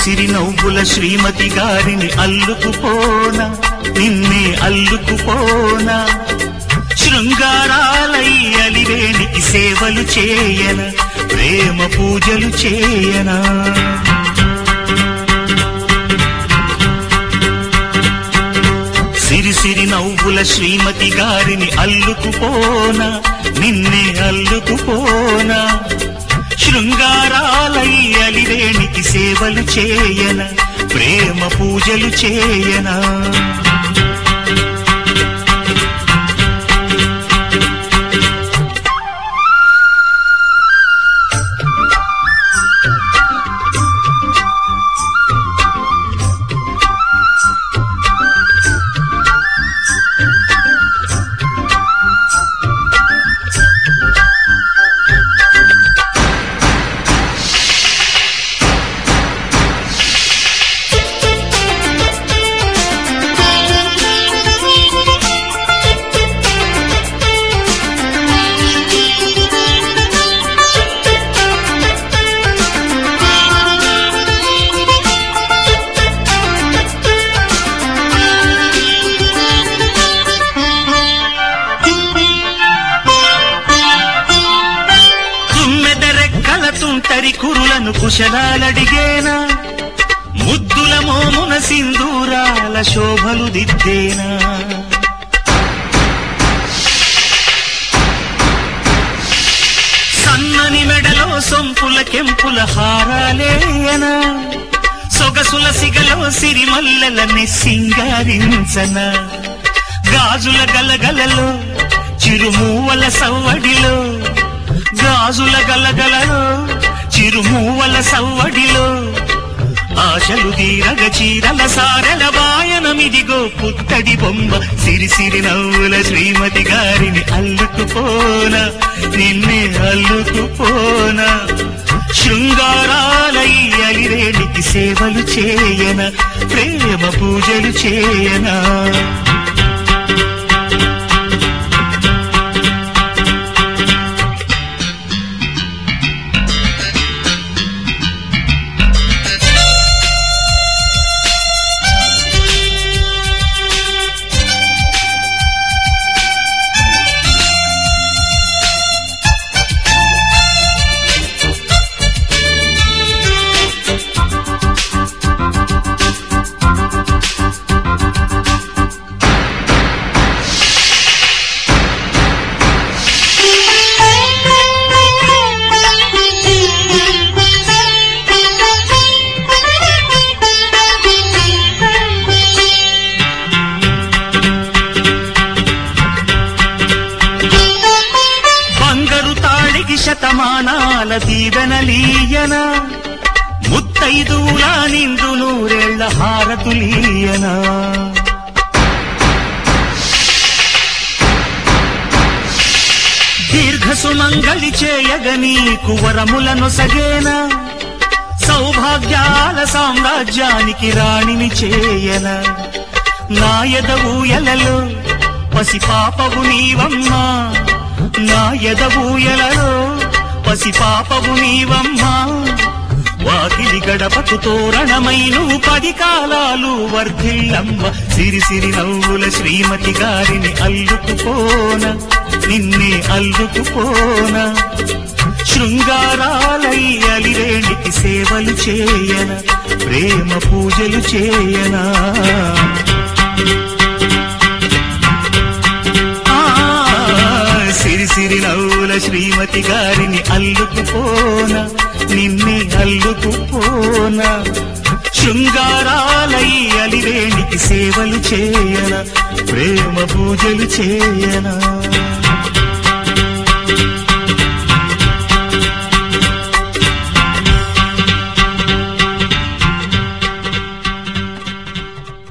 సిరిసిరి నవ్వుల శ్రీమతి గారిని అల్లుకుపోనా నిన్నే అల్లుకుపోనా శృంగారాలై అలివేణికి సేవలు చేయన ప్రేమ పూజలు చేయనా సిరిసిరి నవ్వుల శ్రీమతి గారిని అల్లుకుపోనా నిన్నే అల్లుకుపోనా శృంగారాలై అలివేణికి సేవలు చేయన ప్రేమ పూజలు చేయనా కురులను కుశలాలడిగేనా ముద్దుల మోమున సింధూరాల శోభలు దిద్దేనా సన్నని మెడలో సొంపుల కెంపుల హారాలేయనా సొగసుల సిగలో సిరిమల్లెలనే సింగారించనా గాజుల గలగలలో చిరుమూవల సవ్వడిలో గాజుల గలగలలో చిరుమూవల సవ్వడిలో ఆశలు తీరగ చీరల సారెల బాయనమిదిగో పుత్తడి బొమ్మ సిరిసిరి నవ్వుల శ్రీమతి గారిని అల్లుకుపోనా నిన్నే అల్లుకుపోనా శృంగారాలై అలివేణికి సేవలు చేయన ప్రేమ పూజలు చేయనా శతమానాల దీవెనలీయనా ముత్తైదులా నిండు నూరేళ్ల హారతులీయనా దీర్ఘ సుమంగళి చేయగ నీకు వరములను సగేనా సౌభాగ్యాల సామ్రాజ్యానికి రాణిని చేయనా నా ఎదవూయలలో పసిపాపవు నీవమ్మా నా ఎదవూయలలో పసిపాపవు నీవమ్మా వాకిలి గడపకు తోరణమై నువ్వు 10 కాలాలు వర్ధిల్లమ్మ సిరిసిరి నవ్వుల శ్రీమతి గారిని అల్లుకుపోనా నిన్నే అల్లుకుపోనా శృంగారాలై అలివేణికి సేవలు చేయన ప్రేమ పూజలు చేయనా సిరిసిరి నవ్వుల శ్రీమతి గారిని అల్లుకుపోనా నిన్నే అల్లుకుపోనా శృంగారాలై అలివేణికి సేవలు చేయన ప్రేమ పూజలు చేయనా